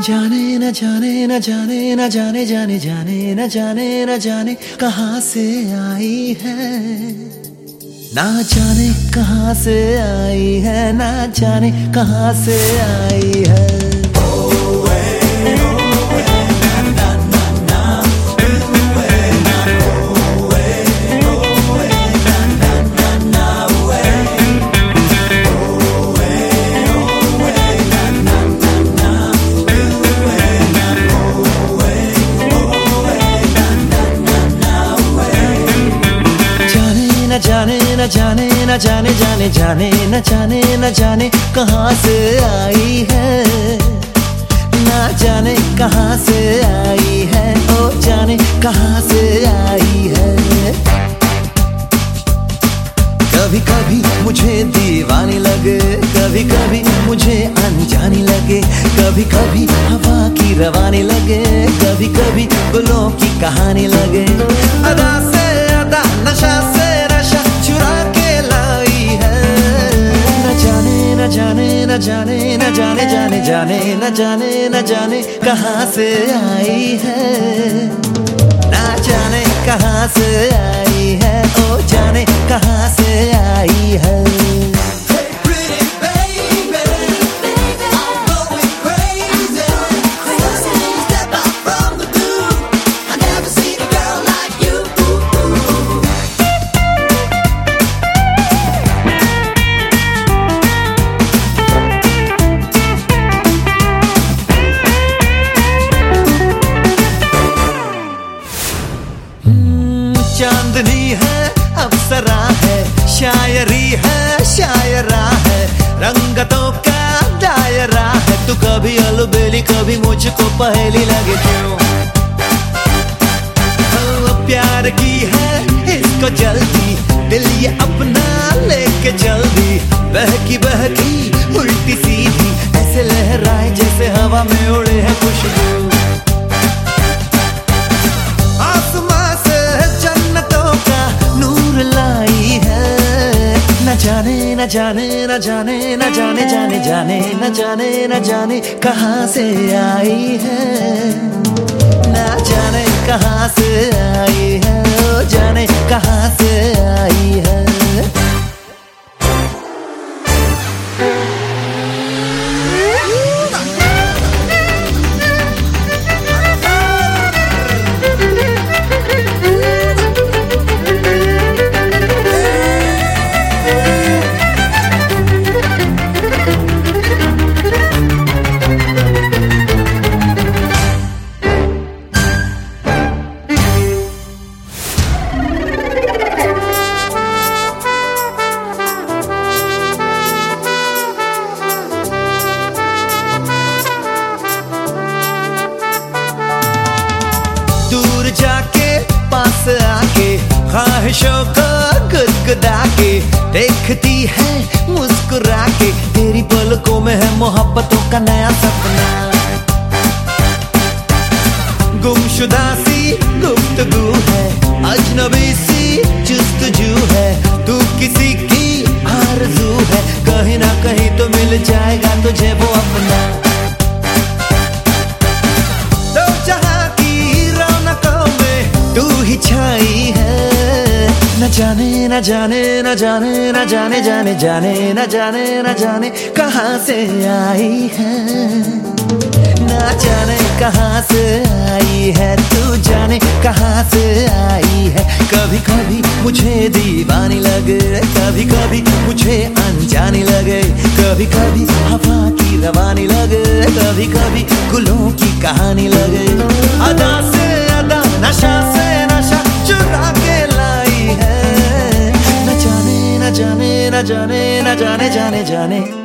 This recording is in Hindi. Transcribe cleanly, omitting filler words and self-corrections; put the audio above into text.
जाने न जाने न जाने न जाने जाने जाने न जाने न जाने कहाँ से आई है, ना जाने कहाँ से आई है, ना जाने कहाँ से आई है। न जाने न जाने न जाने जाने जाने न जाने न जाने कहाँ से आई है, ना जाने कहाँ से आई है, ओ जाने कहाँ से आई है। कभी कभी मुझे दीवानी लगे, कभी कभी मुझे अनजानी लगे, कभी कभी हवा की रवानी लगे, कभी कभी गुलों की कहानी लगे। अदा से अदा, नशा से चुरा के लाई है, न जाने न जाने न जाने न जाने जाने जाने न जाने न जाने कहाँ से आई है, ना जाने कहाँ से आई है, ओ जाने कहाँ से आई है। चांदनी है, अप्सरा है, शायरी है, शायरा है, रंगतों का दायरा है। तू कभी अलबेली कभी मुझको पहेली लगे क्यों, प्यार की है इसको जल्दी, दिल ये अपना लेके जल्दी, बहकी बहकी उल्टी सीधी ऐसे लहराए जैसे हवा में उड़े हैं खुशबू। न जाने न जाने न जाने न जाने जाने जाने न जाने न जाने कहाँ से आई है, न जाने कहाँ से आई है, ओ जाने कहाँ से आई है। जाके पास आके ख्वाहिशों को गुदगुदा के देखती है मुस्कुरा के, तेरी पलकों में है मोहब्बतों का नया सपना। गुमशुदा सी गुफ्तगू है, अजनबी सी जुस्तजू है, तू किसी की आरज़ू है, कहीं ना कहीं तो मिल जाएगा तुझे वो अपना। छाई है, न जाने न जाने न जाने न जाने जाने जाने न जाने न जाने कहाँ से आई है, न जाने कहाँ से आई है, तू जाने कहाँ से आई है। कभी कभी मुझे दीवानी लगे, कभी कभी मुझे अनजानी लगे, कभी कभी हवा की रवानी लगे, कभी कभी गुलों की कहानी लगे। अदा से अदा, नशा से नशा चुरा के लाई है, न जाने न जाने न जाने न जाने जाने जाने